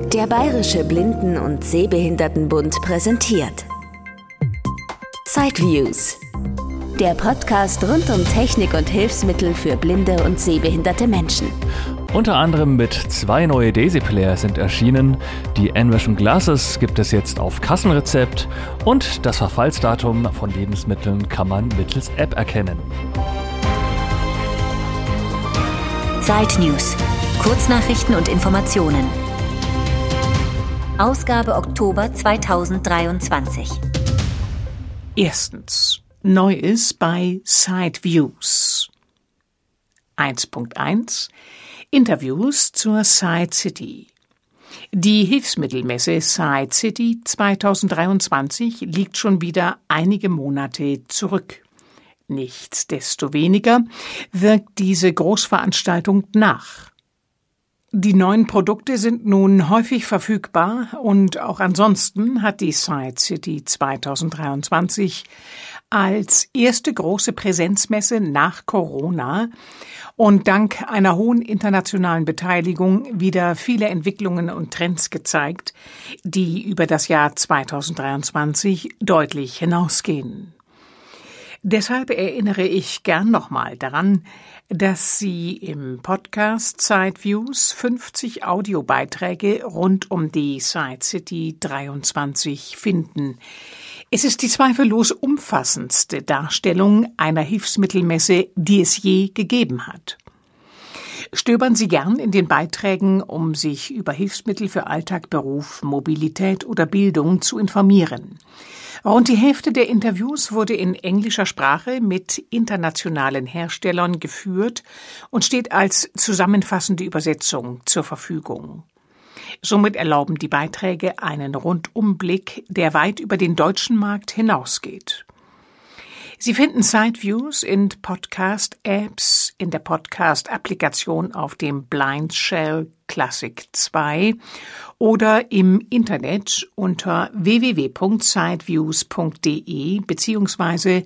Der Bayerische Blinden- und Sehbehindertenbund präsentiert Sideviews, der Podcast rund um Technik und Hilfsmittel für blinde und sehbehinderte Menschen. Unter anderem mit 2 neue Daisy-Player sind erschienen, die Envision Glasses gibt es jetzt auf Kassenrezept und das Verfallsdatum von Lebensmitteln kann man mittels App erkennen. Side News. Kurznachrichten und Informationen. Ausgabe Oktober 2023. Erstens. Neues bei Sideviews. 1.1 Interviews zur Side City. Die Hilfsmittelmesse Side City 2023 liegt schon wieder einige Monate zurück. Nichtsdestoweniger wirkt diese Großveranstaltung nach. Die neuen Produkte sind nun häufig verfügbar und auch ansonsten hat die Side City 2023 als erste große Präsenzmesse nach Corona und dank einer hohen internationalen Beteiligung wieder viele Entwicklungen und Trends gezeigt, die über das Jahr 2023 deutlich hinausgehen. Deshalb erinnere ich gern nochmal daran, dass Sie im Podcast Sideviews 50 Audiobeiträge rund um die Side City 23 finden. Es ist die zweifellos umfassendste Darstellung einer Hilfsmittelmesse, die es je gegeben hat. Stöbern Sie gern in den Beiträgen, um sich über Hilfsmittel für Alltag, Beruf, Mobilität oder Bildung zu informieren. Rund die Hälfte der Interviews wurde in englischer Sprache mit internationalen Herstellern geführt und steht als zusammenfassende Übersetzung zur Verfügung. Somit erlauben die Beiträge einen Rundumblick, der weit über den deutschen Markt hinausgeht. Sie finden Sideviews in Podcast-Apps, in der Podcast-Applikation auf dem Blind Shell Classic 2 oder im Internet unter www.sideviews.de bzw.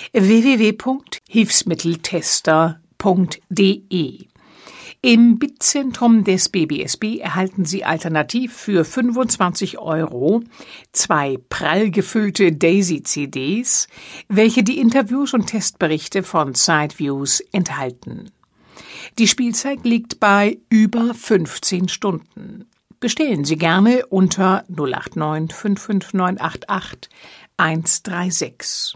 www.hilfsmitteltester.de. Im BIT-Zentrum des BBSB erhalten Sie alternativ für 25 € 2 prall gefüllte Daisy-CDs, welche die Interviews und Testberichte von Sideviews enthalten. Die Spielzeit liegt bei über 15 Stunden. Bestellen Sie gerne unter 089 55988 136.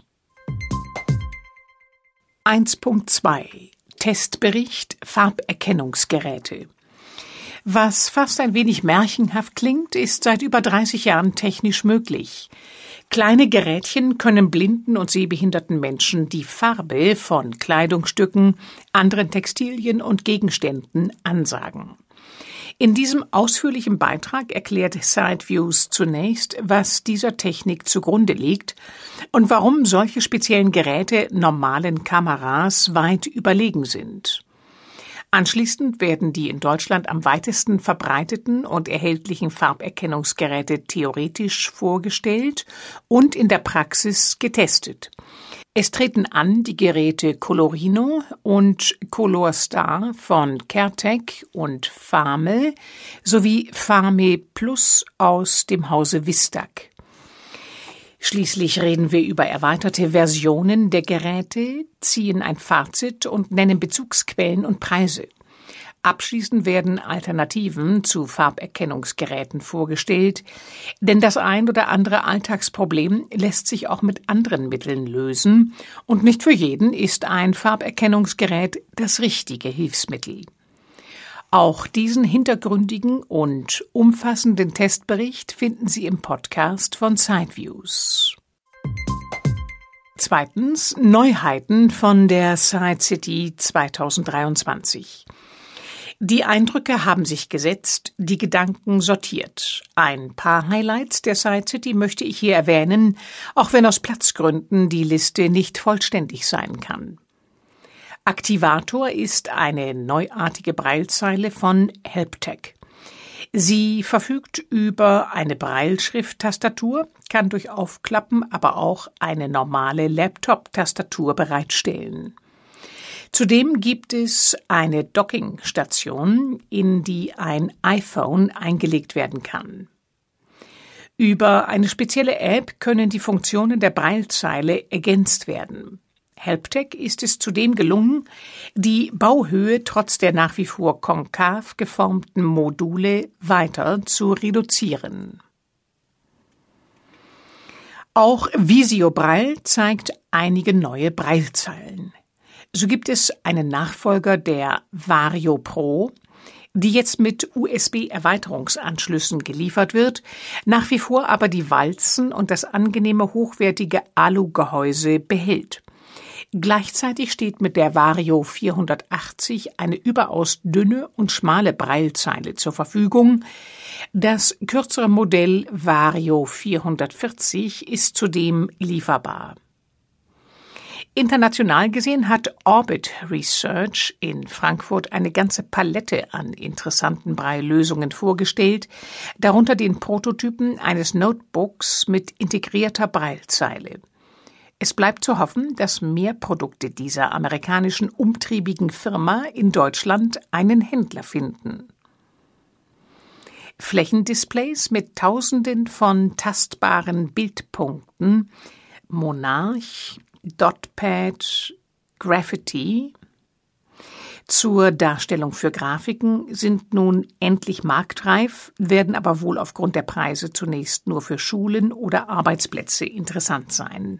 1.2 Testbericht Farberkennungsgeräte. Was fast ein wenig märchenhaft klingt, ist seit über 30 Jahren technisch möglich. Kleine Gerätchen können blinden und sehbehinderten Menschen die Farbe von Kleidungsstücken, anderen Textilien und Gegenständen ansagen. In diesem ausführlichen Beitrag erklärt Sideviews zunächst, was dieser Technik zugrunde liegt und warum solche speziellen Geräte normalen Kameras weit überlegen sind. Anschließend werden die in Deutschland am weitesten verbreiteten und erhältlichen Farberkennungsgeräte theoretisch vorgestellt und in der Praxis getestet. Es treten an die Geräte Colorino und Colorstar von Caretech und Fame sowie Fame Plus aus dem Hause Vistac. Schließlich reden wir über erweiterte Versionen der Geräte, ziehen ein Fazit und nennen Bezugsquellen und Preise. Abschließend werden Alternativen zu Farberkennungsgeräten vorgestellt, denn das ein oder andere Alltagsproblem lässt sich auch mit anderen Mitteln lösen und nicht für jeden ist ein Farberkennungsgerät das richtige Hilfsmittel. Auch diesen hintergründigen und umfassenden Testbericht finden Sie im Podcast von Sideviews. Zweitens, Neuheiten von der Side City 2023. Die Eindrücke haben sich gesetzt, die Gedanken sortiert. Ein paar Highlights der Side City möchte ich hier erwähnen, auch wenn aus Platzgründen die Liste nicht vollständig sein kann. Aktivator ist eine neuartige Braillezeile von Helptech. Sie verfügt über eine Brailleschrift-Tastatur, kann durch Aufklappen aber auch eine normale Laptop-Tastatur bereitstellen. Zudem gibt es eine Dockingstation, in die ein iPhone eingelegt werden kann. Über eine spezielle App können die Funktionen der Braillezeile ergänzt werden. Helptec ist es zudem gelungen, die Bauhöhe trotz der nach wie vor konkav geformten Module weiter zu reduzieren. Auch Visio Braille zeigt einige neue Braillezeilen. So gibt es einen Nachfolger der Vario Pro, die jetzt mit USB-Erweiterungsanschlüssen geliefert wird, nach wie vor aber die Walzen und das angenehme hochwertige Alugehäuse behält. Gleichzeitig steht mit der Vario 480 eine überaus dünne und schmale Braillezeile zur Verfügung. Das kürzere Modell Vario 440 ist zudem lieferbar. International gesehen hat Orbit Research in Frankfurt eine ganze Palette an interessanten Braille-Lösungen vorgestellt, darunter den Prototypen eines Notebooks mit integrierter Braillezeile. Es bleibt zu hoffen, dass mehr Produkte dieser amerikanischen umtriebigen Firma in Deutschland einen Händler finden. Flächendisplays mit Tausenden von tastbaren Bildpunkten, Monarch, Dotpad, Graffiti zur Darstellung für Grafiken sind nun endlich marktreif, werden aber wohl aufgrund der Preise zunächst nur für Schulen oder Arbeitsplätze interessant sein.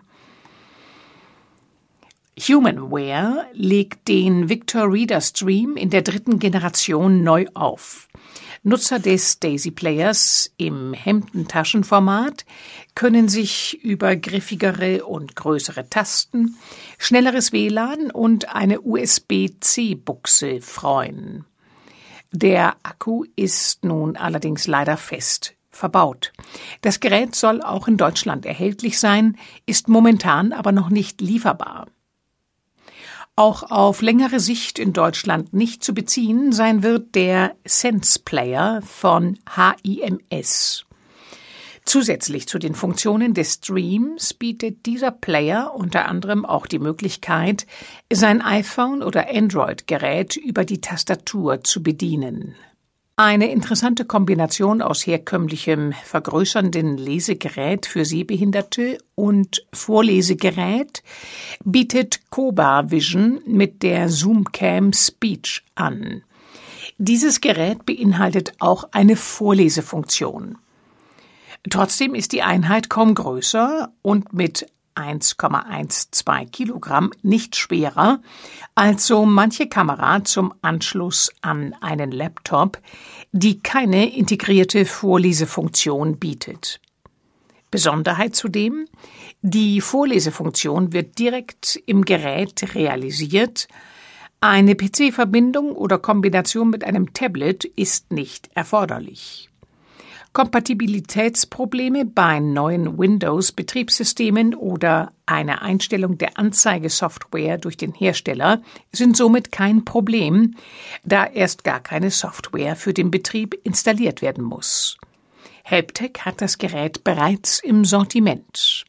Humanware legt den Victor Reader Stream in der 3. Generation neu auf. Nutzer des Daisy Players im Hemdentaschenformat können sich über griffigere und größere Tasten, schnelleres WLAN und eine USB-C-Buchse freuen. Der Akku ist nun allerdings leider fest verbaut. Das Gerät soll auch in Deutschland erhältlich sein, ist momentan aber noch nicht lieferbar. Auch auf längere Sicht in Deutschland nicht zu beziehen sein wird der Sense Player von HIMS. Zusätzlich zu den Funktionen des Streams bietet dieser Player unter anderem auch die Möglichkeit, sein iPhone oder Android-Gerät über die Tastatur zu bedienen. Eine interessante Kombination aus herkömmlichem vergrößernden Lesegerät für Sehbehinderte und Vorlesegerät bietet Koba Vision mit der Zoomcam Speech an. Dieses Gerät beinhaltet auch eine Vorlesefunktion. Trotzdem ist die Einheit kaum größer und mit 1,12 Kilogramm nicht schwerer als so manche Kamera zum Anschluss an einen Laptop, die keine integrierte Vorlesefunktion bietet. Besonderheit zudem: die Vorlesefunktion wird direkt im Gerät realisiert. Eine PC-Verbindung oder Kombination mit einem Tablet ist nicht erforderlich. Kompatibilitätsprobleme bei neuen Windows-Betriebssystemen oder eine Einstellung der Anzeigesoftware durch den Hersteller sind somit kein Problem, da erst gar keine Software für den Betrieb installiert werden muss. Helptec hat das Gerät bereits im Sortiment.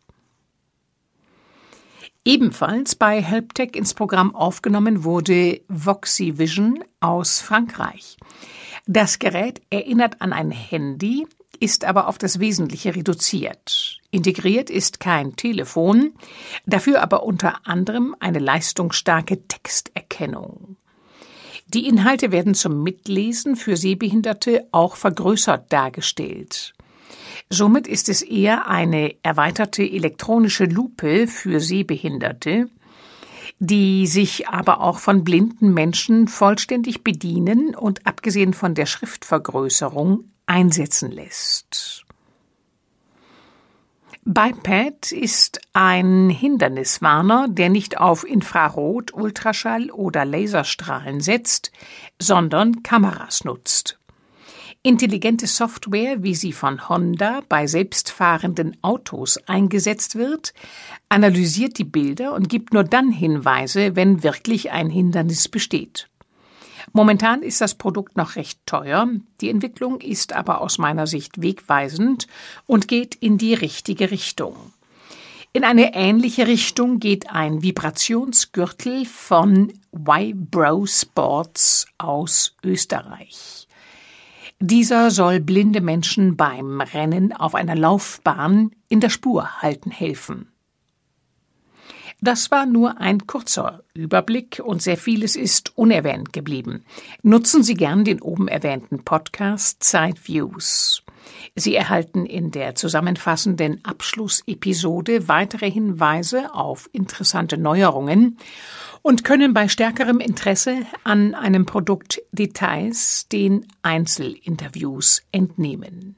Ebenfalls bei Helptec ins Programm aufgenommen wurde VoxyVision aus Frankreich. Das Gerät erinnert an ein Handy, ist aber auf das Wesentliche reduziert. Integriert ist kein Telefon, dafür aber unter anderem eine leistungsstarke Texterkennung. Die Inhalte werden zum Mitlesen für Sehbehinderte auch vergrößert dargestellt. Somit ist es eher eine erweiterte elektronische Lupe für Sehbehinderte, die sich aber auch von blinden Menschen vollständig bedienen und abgesehen von der Schriftvergrößerung einsetzen lässt. Biped ist ein Hinderniswarner, der nicht auf Infrarot, Ultraschall oder Laserstrahlen setzt, sondern Kameras nutzt. Intelligente Software, wie sie von Honda bei selbstfahrenden Autos eingesetzt wird, analysiert die Bilder und gibt nur dann Hinweise, wenn wirklich ein Hindernis besteht. Momentan ist das Produkt noch recht teuer, die Entwicklung ist aber aus meiner Sicht wegweisend und geht in die richtige Richtung. In eine ähnliche Richtung geht ein Vibrationsgürtel von Vibro Sports aus Österreich. Dieser soll blinde Menschen beim Rennen auf einer Laufbahn in der Spur halten helfen. Das war nur ein kurzer Überblick und sehr vieles ist unerwähnt geblieben. Nutzen Sie gern den oben erwähnten Podcast Sideviews. Sie erhalten in der zusammenfassenden Abschlussepisode weitere Hinweise auf interessante Neuerungen und können bei stärkerem Interesse an einem Produkt Details den Einzelinterviews entnehmen.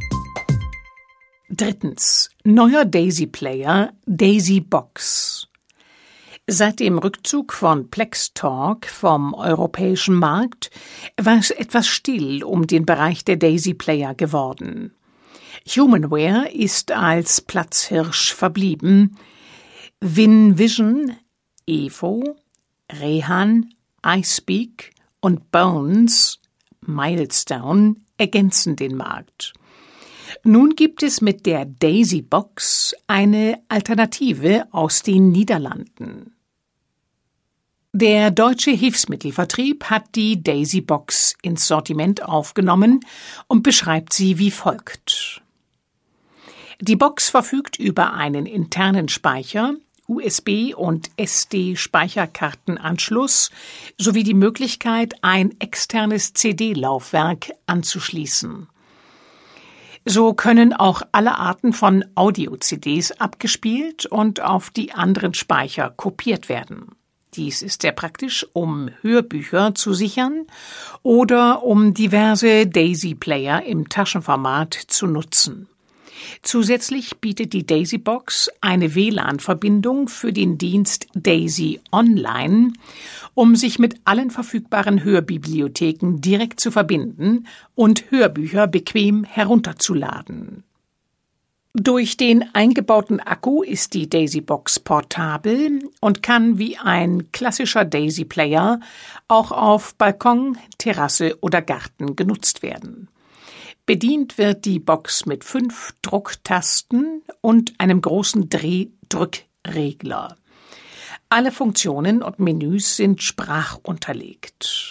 3. Neuer Daisy-Player Daisy Box. Seit dem Rückzug von Plextalk vom europäischen Markt war es etwas still um den Bereich der Daisy-Player geworden. Humanware ist als Platzhirsch verblieben. WinVision, Evo, Rehan, iSpeak und Bones, Milestone, ergänzen den Markt. Nun gibt es mit der Daisy Box eine Alternative aus den Niederlanden. Der deutsche Hilfsmittelvertrieb hat die Daisy Box ins Sortiment aufgenommen und beschreibt sie wie folgt. Die Box verfügt über einen internen Speicher, USB- und SD-Speicherkartenanschluss sowie die Möglichkeit, ein externes CD-Laufwerk anzuschließen. So können auch alle Arten von Audio-CDs abgespielt und auf die anderen Speicher kopiert werden. Dies ist sehr praktisch, um Hörbücher zu sichern oder um diverse Daisy-Player im Taschenformat zu nutzen. Zusätzlich bietet die Daisy Box eine WLAN-Verbindung für den Dienst Daisy Online, um sich mit allen verfügbaren Hörbibliotheken direkt zu verbinden und Hörbücher bequem herunterzuladen. Durch den eingebauten Akku ist die Daisy Box portabel und kann wie ein klassischer Daisy Player auch auf Balkon, Terrasse oder Garten genutzt werden. Bedient wird die Box mit 5 Drucktasten und einem großen Drehdrückregler. Alle Funktionen und Menüs sind sprachunterlegt.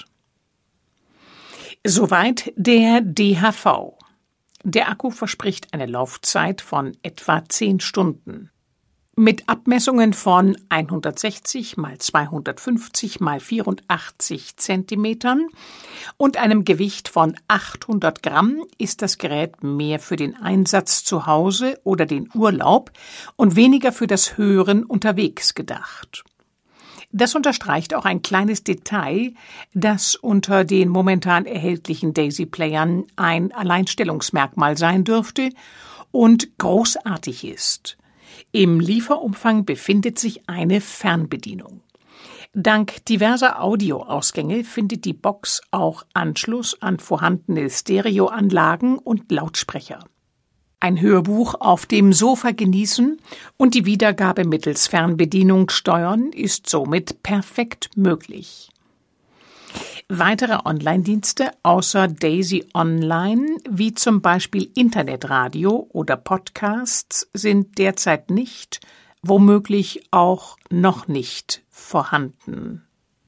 Soweit der DHV. Der Akku verspricht eine Laufzeit von etwa 10 Stunden. Mit Abmessungen von 160 x 250 x 84 Zentimetern und einem Gewicht von 800 Gramm ist das Gerät mehr für den Einsatz zu Hause oder den Urlaub und weniger für das Hören unterwegs gedacht. Das unterstreicht auch ein kleines Detail, das unter den momentan erhältlichen Daisy-Playern ein Alleinstellungsmerkmal sein dürfte und großartig ist. Im Lieferumfang befindet sich eine Fernbedienung. Dank diverser Audioausgänge findet die Box auch Anschluss an vorhandene Stereoanlagen und Lautsprecher. Ein Hörbuch auf dem Sofa genießen und die Wiedergabe mittels Fernbedienung steuern ist somit perfekt möglich. Weitere Online-Dienste außer Daisy Online, wie zum Beispiel Internetradio oder Podcasts, sind derzeit nicht, womöglich auch noch nicht vorhanden.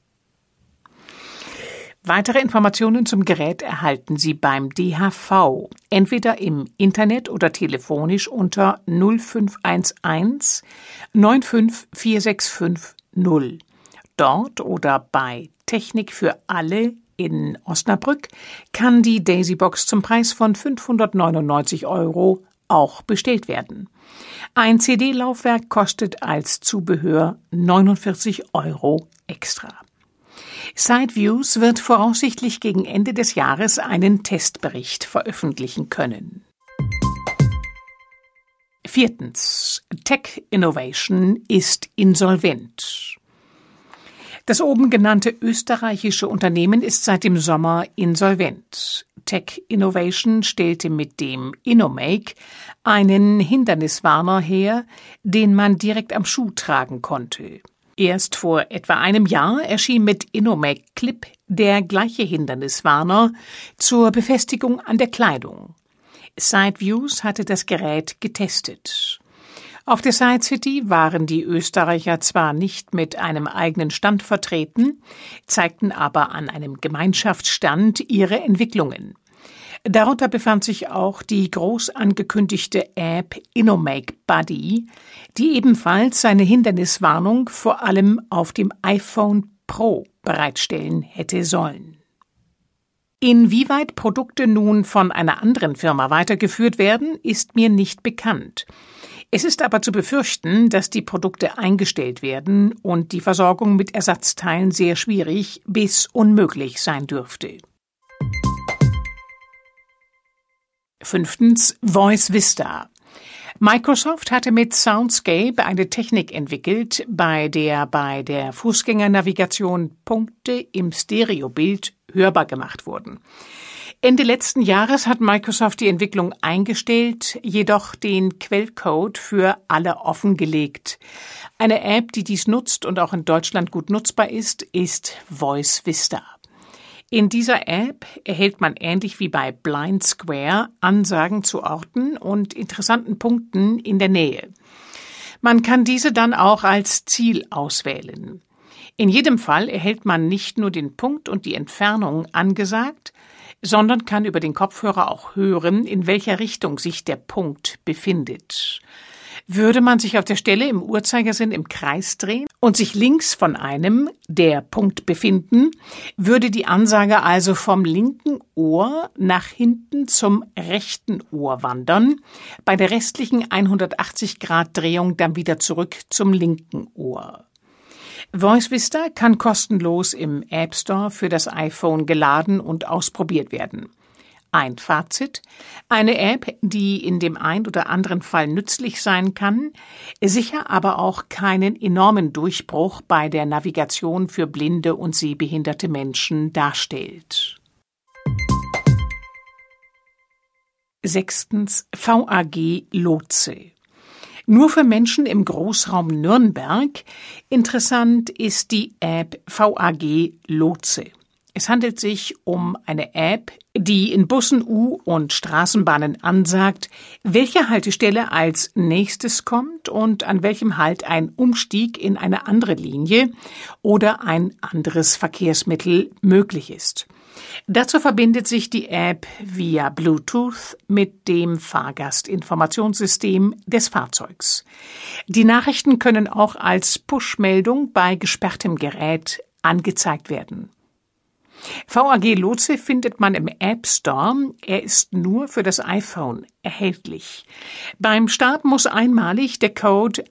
Weitere Informationen zum Gerät erhalten Sie beim DHV, entweder im Internet oder telefonisch unter 0511 95465 Dort oder bei Technik für alle in Osnabrück kann die Daisy Box zum Preis von 599 € auch bestellt werden. Ein CD-Laufwerk kostet als Zubehör 49 € extra. Sideviews wird voraussichtlich gegen Ende des Jahres einen Testbericht veröffentlichen können. 4. Tech Innovation ist insolvent. Das oben genannte österreichische Unternehmen ist seit dem Sommer insolvent. Tech Innovation stellte mit dem InnoMake einen Hinderniswarner her, den man direkt am Schuh tragen konnte. Erst vor etwa einem Jahr erschien mit InnoMake Clip der gleiche Hinderniswarner zur Befestigung an der Kleidung. Sideviews hatte das Gerät getestet. Auf der Side City waren die Österreicher zwar nicht mit einem eigenen Stand vertreten, zeigten aber an einem Gemeinschaftsstand ihre Entwicklungen. Darunter befand sich auch die groß angekündigte App InnoMake Buddy, die ebenfalls seine Hinderniswarnung vor allem auf dem iPhone Pro bereitstellen hätte sollen. Inwieweit Produkte nun von einer anderen Firma weitergeführt werden, ist mir nicht bekannt. Es ist aber zu befürchten, dass die Produkte eingestellt werden und die Versorgung mit Ersatzteilen sehr schwierig bis unmöglich sein dürfte. 5. Voice Vista. Microsoft hatte mit Soundscape eine Technik entwickelt, bei der Fußgängernavigation Punkte im Stereobild hörbar gemacht wurden. Ende letzten Jahres hat Microsoft die Entwicklung eingestellt, jedoch den Quellcode für alle offengelegt. Eine App, die dies nutzt und auch in Deutschland gut nutzbar ist Voice Vista. In dieser App erhält man ähnlich wie bei Blind Square Ansagen zu Orten und interessanten Punkten in der Nähe. Man kann diese dann auch als Ziel auswählen. In jedem Fall erhält man nicht nur den Punkt und die Entfernung angesagt, sondern kann über den Kopfhörer auch hören, in welcher Richtung sich der Punkt befindet. Würde man sich auf der Stelle im Uhrzeigersinn im Kreis drehen und sich links von einem, der Punkt, befinden, würde die Ansage also vom linken Ohr nach hinten zum rechten Ohr wandern, bei der restlichen 180-Grad-Drehung dann wieder zurück zum linken Ohr. Voice Vista kann kostenlos im App Store für das iPhone geladen und ausprobiert werden. Ein Fazit: Eine App, die in dem ein oder anderen Fall nützlich sein kann, sicher aber auch keinen enormen Durchbruch bei der Navigation für blinde und sehbehinderte Menschen darstellt. 6. VAG Lotse. Nur für Menschen im Großraum Nürnberg interessant ist die App VAG Lotse. Es handelt sich um eine App, die in Bussen, U- und Straßenbahnen ansagt, welche Haltestelle als nächstes kommt und an welchem Halt ein Umstieg in eine andere Linie oder ein anderes Verkehrsmittel möglich ist. Dazu verbindet sich die App via Bluetooth mit dem Fahrgastinformationssystem des Fahrzeugs. Die Nachrichten können auch als Push-Meldung bei gesperrtem Gerät angezeigt werden. VAG Lotse findet man im App Store. Er ist nur für das iPhone erhältlich. Beim Start muss einmalig der Code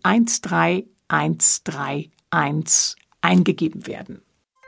13131 eingegeben werden.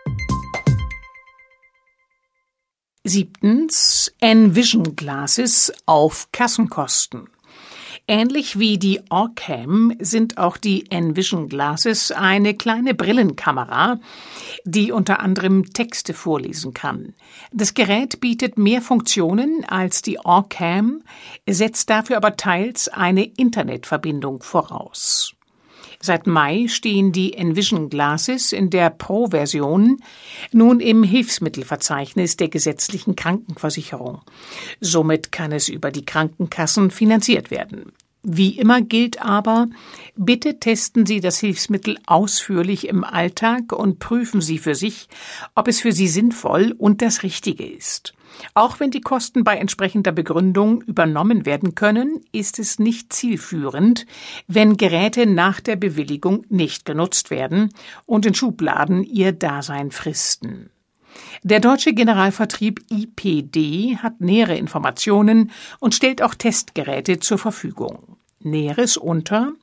7. Envision Glasses auf Kassenkosten. Ähnlich wie die Orcam sind auch die Envision Glasses eine kleine Brillenkamera, die unter anderem Texte vorlesen kann. Das Gerät bietet mehr Funktionen als die Orcam, setzt dafür aber teils eine Internetverbindung voraus. Seit Mai stehen die Envision Glasses in der Pro-Version nun im Hilfsmittelverzeichnis der gesetzlichen Krankenversicherung. Somit kann es über die Krankenkassen finanziert werden. Wie immer gilt aber, bitte testen Sie das Hilfsmittel ausführlich im Alltag und prüfen Sie für sich, ob es für Sie sinnvoll und das Richtige ist. Auch wenn die Kosten bei entsprechender Begründung übernommen werden können, ist es nicht zielführend, wenn Geräte nach der Bewilligung nicht genutzt werden und in Schubladen ihr Dasein fristen. Der deutsche Generalvertrieb IPD hat nähere Informationen und stellt auch Testgeräte zur Verfügung. Näheres unter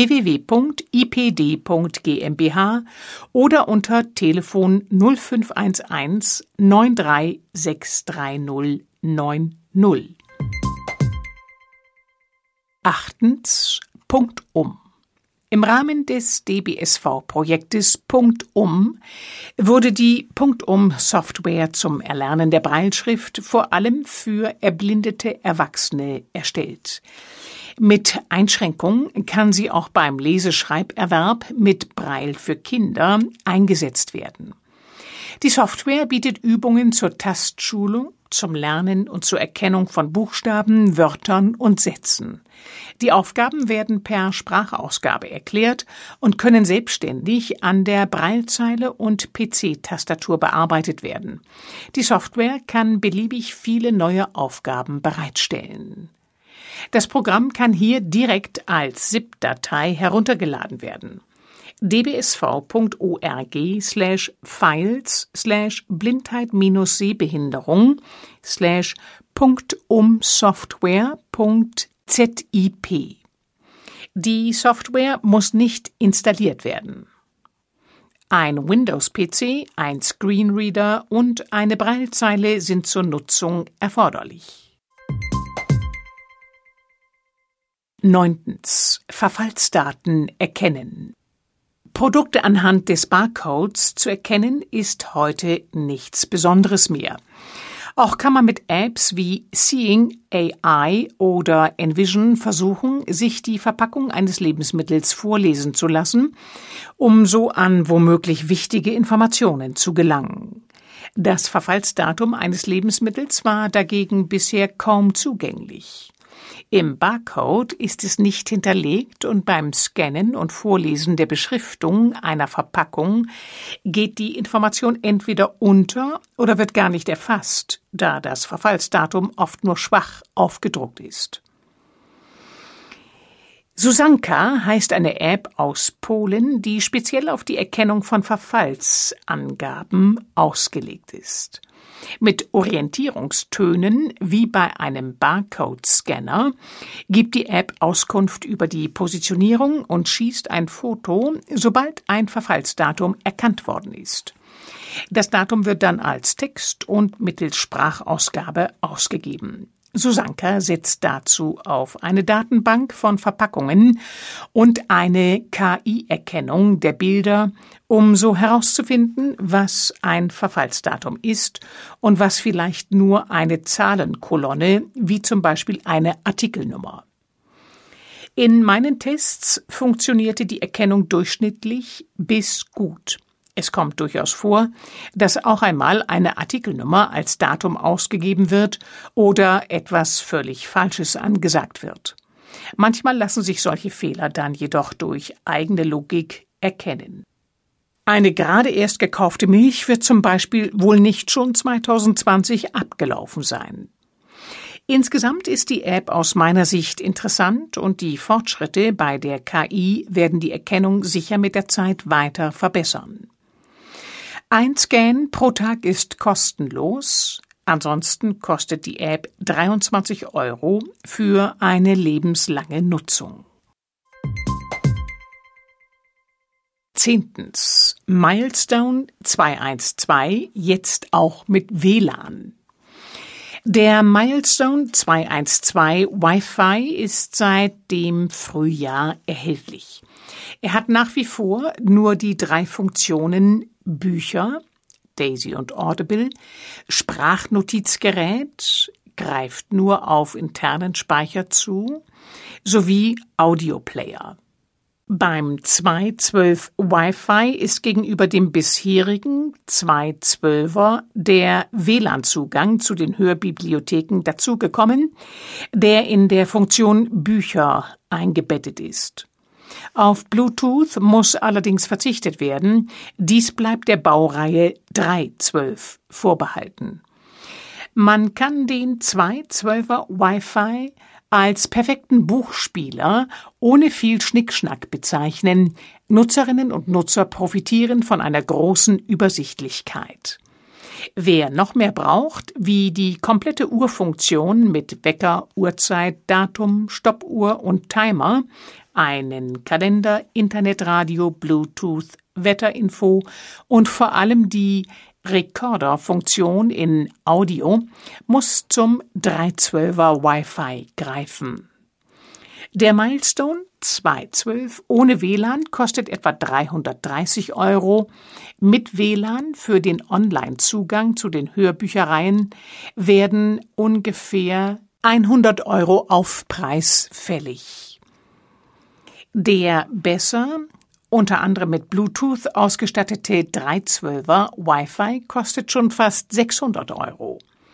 www.ipd.gmbh oder unter Telefon 0511 9363090. 8. Punktum. Im Rahmen des DBSV-Projektes Punktum wurde die Punktum-Software zum Erlernen der Brailleschrift vor allem für erblindete Erwachsene erstellt. Mit Einschränkung kann sie auch beim Leseschreiberwerb mit Braille für Kinder eingesetzt werden. Die Software bietet Übungen zur Tastschulung zum Lernen und zur Erkennung von Buchstaben, Wörtern und Sätzen. Die Aufgaben werden per Sprachausgabe erklärt und können selbstständig an der Braillezeile und PC-Tastatur bearbeitet werden. Die Software kann beliebig viele neue Aufgaben bereitstellen. Das Programm kann hier direkt als ZIP-Datei heruntergeladen werden. dbsv.org/blindheit-sehbehinderung/.umsoftware.zip. Die Software muss nicht installiert werden. Ein Windows-PC, ein Screenreader und eine Braillezeile sind zur Nutzung erforderlich. 9. Verfallsdaten erkennen. Produkte anhand des Barcodes zu erkennen, ist heute nichts Besonderes mehr. Auch kann man mit Apps wie Seeing AI oder Envision versuchen, sich die Verpackung eines Lebensmittels vorlesen zu lassen, um so an womöglich wichtige Informationen zu gelangen. Das Verfallsdatum eines Lebensmittels war dagegen bisher kaum zugänglich. Im Barcode ist es nicht hinterlegt und beim Scannen und Vorlesen der Beschriftung einer Verpackung geht die Information entweder unter oder wird gar nicht erfasst, da das Verfallsdatum oft nur schwach aufgedruckt ist. Susanka heißt eine App aus Polen, die speziell auf die Erkennung von Verfallsangaben ausgelegt ist. Mit Orientierungstönen wie bei einem Barcode-Scanner gibt die App Auskunft über die Positionierung und schießt ein Foto, sobald ein Verfallsdatum erkannt worden ist. Das Datum wird dann als Text und mittels Sprachausgabe ausgegeben. Susanka setzt dazu auf eine Datenbank von Verpackungen und eine KI-Erkennung der Bilder, um so herauszufinden, was ein Verfallsdatum ist und was vielleicht nur eine Zahlenkolonne, wie zum Beispiel eine Artikelnummer. In meinen Tests funktionierte die Erkennung durchschnittlich bis gut. Es kommt durchaus vor, dass auch einmal eine Artikelnummer als Datum ausgegeben wird oder etwas völlig Falsches angesagt wird. Manchmal lassen sich solche Fehler dann jedoch durch eigene Logik erkennen. Eine gerade erst gekaufte Milch wird zum Beispiel wohl nicht schon 2020 abgelaufen sein. Insgesamt ist die App aus meiner Sicht interessant und die Fortschritte bei der KI werden die Erkennung sicher mit der Zeit weiter verbessern. Ein Scan pro Tag ist kostenlos, ansonsten kostet die App 23 € für eine lebenslange Nutzung. 10. Milestone 212, jetzt auch mit WLAN. Der Milestone 212 Wi-Fi ist seit dem Frühjahr erhältlich. Er hat nach wie vor nur die 3 Funktionen Bücher, Daisy und Audible, Sprachnotizgerät, greift nur auf internen Speicher zu, sowie Audioplayer. Beim 2.12 Wi-Fi ist gegenüber dem bisherigen 2.12er der WLAN-Zugang zu den Hörbibliotheken dazugekommen, der in der Funktion Bücher eingebettet ist. Auf Bluetooth muss allerdings verzichtet werden. Dies bleibt der Baureihe 3.12 vorbehalten. Man kann den 2.12er Wi-Fi als perfekten Buchspieler ohne viel Schnickschnack bezeichnen. Nutzerinnen und Nutzer profitieren von einer großen Übersichtlichkeit. Wer noch mehr braucht, wie die komplette Uhrfunktion mit Wecker, Uhrzeit, Datum, Stoppuhr und Timer, einen Kalender, Internetradio, Bluetooth, Wetterinfo und vor allem die Recorder-Funktion in Audio, muss zum 3.12er Wi-Fi greifen. Der Milestone 2.12 ohne WLAN kostet etwa 330 €. Mit WLAN für den Online-Zugang zu den Hörbüchereien werden ungefähr 100 € Aufpreis fällig. Der besser, unter anderem mit Bluetooth ausgestattete 3.12er Wi-Fi kostet schon fast 600 €.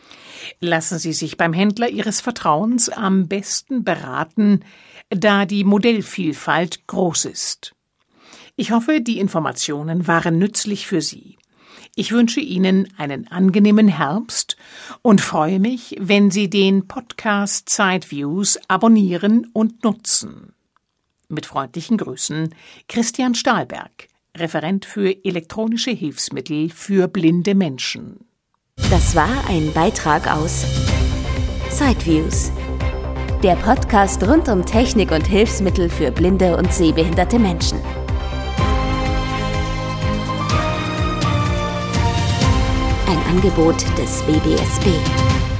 Lassen Sie sich beim Händler Ihres Vertrauens am besten beraten, da die Modellvielfalt groß ist. Ich hoffe, die Informationen waren nützlich für Sie. Ich wünsche Ihnen einen angenehmen Herbst und freue mich, wenn Sie den Podcast Sideviews abonnieren und nutzen. Mit freundlichen Grüßen, Christian Stahlberg, Referent für elektronische Hilfsmittel für blinde Menschen. Das war ein Beitrag aus Sideviews, der Podcast rund um Technik und Hilfsmittel für blinde und sehbehinderte Menschen. Ein Angebot des BBSB.